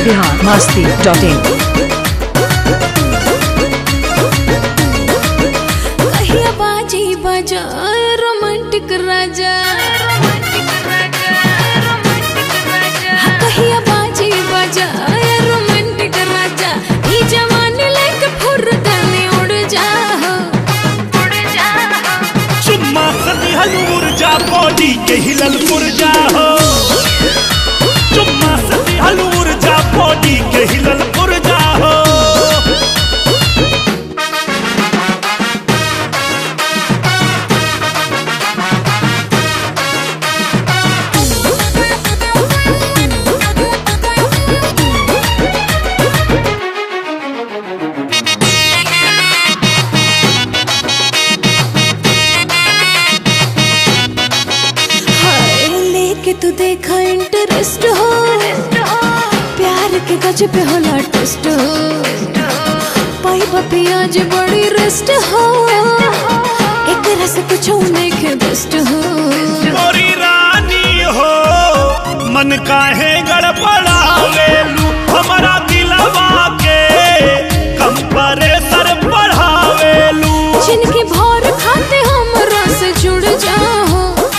biharmasti.in कहिया बाजी बजा रोमांटिक राजा, कहिया बाजी बजा रोमांटिक राजा, ई जवानी लेके फुर्रदानी उड़ जा, चुम्मा सदी हलूर जा बॉडी के हिलल पुरजा हो, चुम्मा सदी हलूर जा बॉडी के हिलल पुरजा हो। तू देखा इंटरेस्ट हो, प्यार के गज पे होला टेस्ट हो, पाई पियाज बड़ी रेस्ट हो, एक रस कुछ नहीं के बेस्ट हो। मोरी रानी हो मन काहे गड़बड़ावेलू, हमारा दिलवा के कंप्रेसर बढ़ावेलू, जिनकी भौर खाते हमरा से जुड़ जाओ,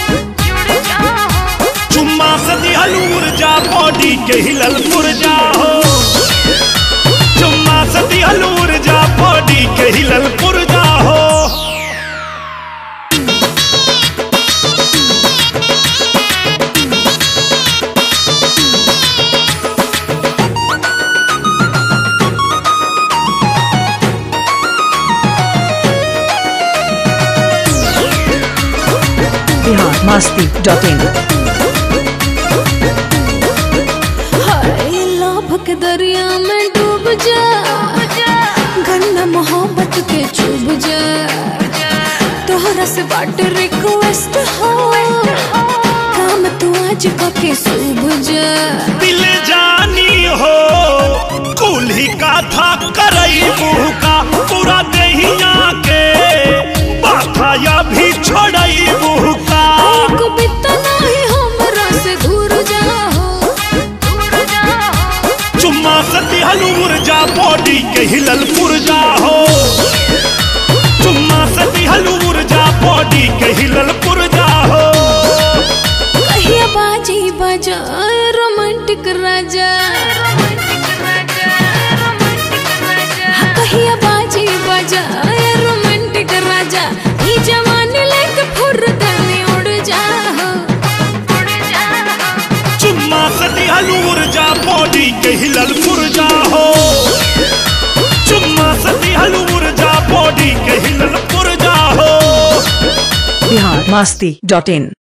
चुम्मा सदी हलूर जा बॉडी के हिलल पुरजा हो, चुम्मा सदी हलूर जा बॉडी के हिलल पुरजा हो। biharmasti.in के दरिया में डूब जा, गन्ना मोहब्बत के चुभ जा, तोहरा से बाट रिक्वेस्ट हो, काम तू आज के सूब जा। दिल जानी हो कुल्ही का था करई मुँह का, पूरा दहिया के बाथा या भी छोड़ई मुँह का, को बितना ही हमरा से दूर जाओ, चुम्मा सदी हलूर जा बॉडी के हिलल पुरजा हो, चुम्मा सदी हलूर जा बॉडी के हिलल पुरजा हो। कहिया बाजी बजा रोमांटिक राजा, कहिया बाजी बजा रोमांटिक राजा, ई जवानी लेके फुर्रदानी उड़ जा, चुम्मा सदी हलूर जा बॉडी के हिलल पुरजा हो, चुम्मा सदी हलूर जा बॉडी के हिलल पुरजा हो। biharmasti.in